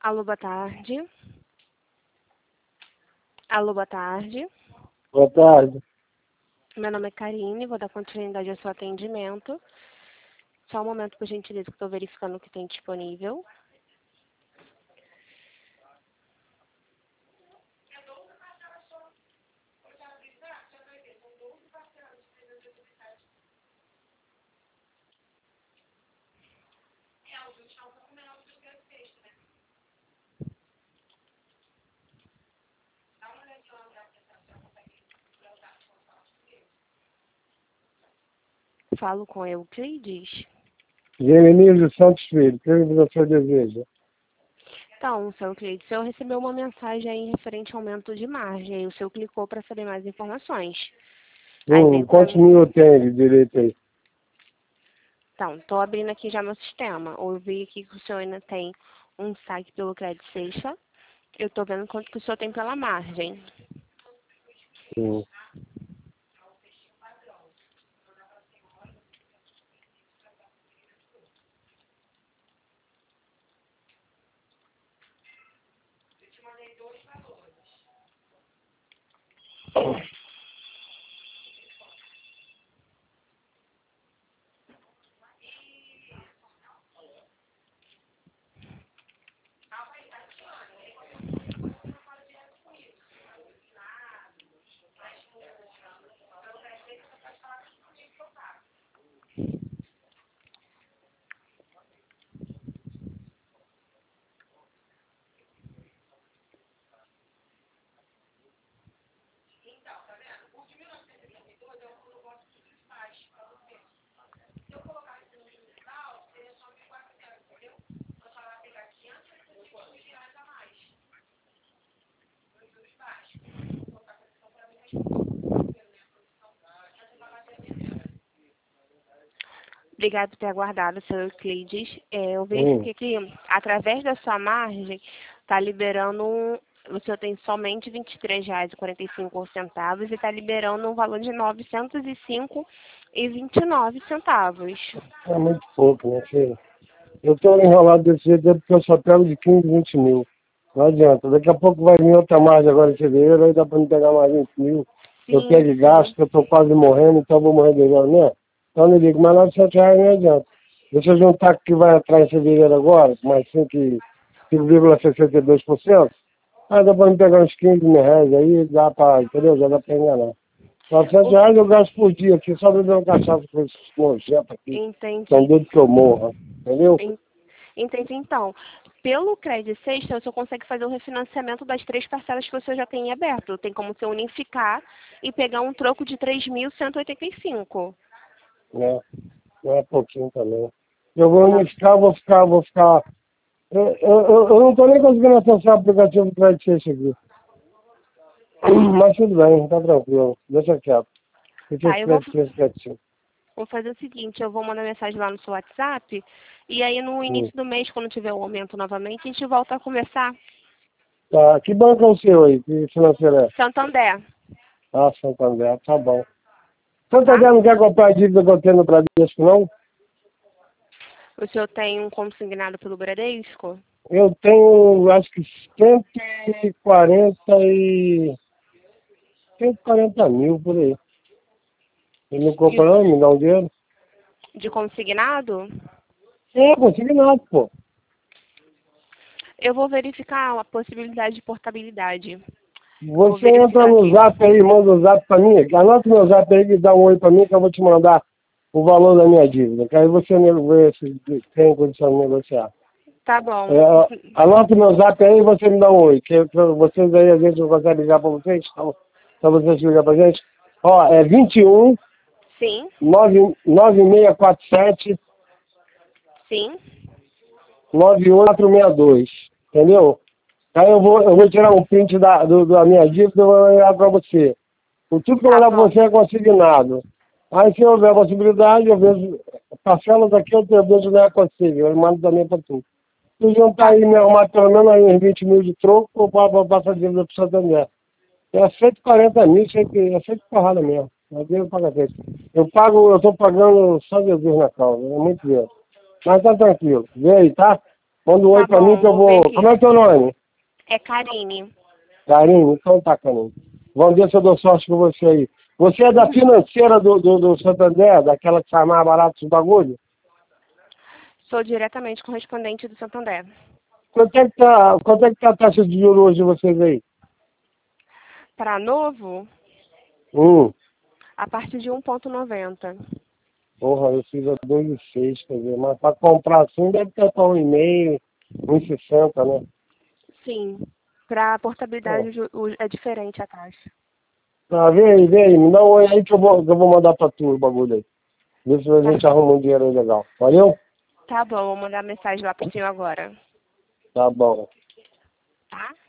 Alô, boa tarde. Alô, boa tarde. Boa tarde. Meu nome é Karine, vou dar continuidade ao seu atendimento. Só um momento, por gentileza, que estou verificando o que tem disponível. Falo com Euclides. Gerenísio Santos Filho, o que você deseja? Então, seu Euclides, eu recebi uma mensagem aí referente ao aumento de margem. Aí o senhor clicou para saber mais informações. Aí veio pra Quantos mim. mil eu tenho de direito aí? Então, estou abrindo aqui já meu sistema. Eu vi aqui que o senhor ainda tem um saque pelo Crédito Sexta. Eu estou vendo quanto que o senhor tem pela margem. Hum. Obrigado por ter aguardado, seu Euclides. Eu verifiquei que, através da sua margem, está liberando o senhor tem somente R$ 23,45 e está liberando um valor de R$ 905,29. É muito pouco, né, filho? Eu estou enrolado desse jeito porque eu só pego de 15, 20 mil. Não adianta. Daqui a pouco vai vir outra margem agora em fevereiro, aí dá para me pegar mais 20 mil. Eu Sim, pego de gasto, eu estou quase morrendo, então eu vou morrer de agora, né? Então eu digo, mas R$ 900 não adianta. Deixa eu juntar com o que vai entrar em fevereiro agora, mais 5,62%. Aí dá para me pegar uns 15 mil reais aí, dá para, entendeu? Já dá para enganar. R$ 900 eu gasto por dia aqui, só bebendo cachaça com esses nojentos aqui. São entendi. doidos que eu morra, entendeu? Entendi, então. Pelo Crédito Sexta, o senhor consegue fazer o refinanciamento das 3 parcelas que o senhor já tem aberto. Tem como você unificar e pegar um troco de 3.185. Né? Não é pouquinho também. Eu vou unificar, vou ficar. Eu não estou nem conseguindo acessar o aplicativo do Crédito Sexta aqui. Mas tudo bem, tá tranquilo. Deixa quieto. Fica Tá, esse eu vou, Crédito Sexta quietinho. vou fazer o seguinte, eu vou mandar mensagem lá no seu WhatsApp e aí no Hum. início do mês, quando tiver o aumento novamente, a gente volta a conversar. Tá, que banco é o seu aí? Que financeiro é? Santander, Ah, Santander, tá bom. tá? Santander não quer comprar a dívida que eu tenho no Bradesco, não? O senhor tem um consignado pelo Bradesco? Eu tenho, acho que 140 e... 140 mil por aí. Ele não E compra não, me dá um dinheiro? de consignado? É, consignado, pô. Eu vou verificar a possibilidade de portabilidade. Vou Você entra verificar no aqui. zap aí, manda um zap pra mim. Anota meu zap aí e dá um oi pra mim que eu vou te mandar o valor da minha dívida. Que aí você vê se tem condição de negociar. Tá bom. É, anota meu zap aí e você me dá um oi. Que pra vocês aí a gente não consegue ligar pra vocês, então, pra vocês ligar pra gente. Ó, é 21 Sim, 9647 sim. 98462. Entendeu? Aí eu vou tirar um print da minha dívida e vou enviar pra você. O tudo que eu Tá mandar pra bom. você é consignado. Aí se houver possibilidade, eu vejo. Parcelas aqui eu vejo não é possível. Eu mando também pra tu. Se juntar Tá. aí, me arrumar pelo menos aí uns 20 mil de troco, eu passo a dívida pro Santander. É 140 mil, é feito porrada mesmo. Não tenho pagamento. Eu tô pagando só Jesus na causa, é muito dinheiro. Mas tá tranquilo. Vê aí, tá? Manda um oi pra mim que eu vou... Como é teu nome? É Karine. Karine? Então tá, Karine. Vamos ver se eu dou sorte com você aí. Você é da financeira do Santander, daquela que sai mais barato dos bagulho? Sou diretamente correspondente do Santander. Quanto é que tá a taxa de juros hoje de vocês aí? Para novo, Hum. a partir de 1,90. Porra, eu fiz a 2,6, quer dizer, mas para comprar assim deve ter para 1,5, 1,60, né? Sim. Para Pô. portabilidade é diferente a taxa. Tá, vem aí, me dá um oi aí que eu vou mandar pra tu o bagulho aí. Vê se a Tá, gente arruma um dinheiro aí legal. Valeu? tá bom, vou mandar mensagem lá pro senhor agora. Tá bom. Tá?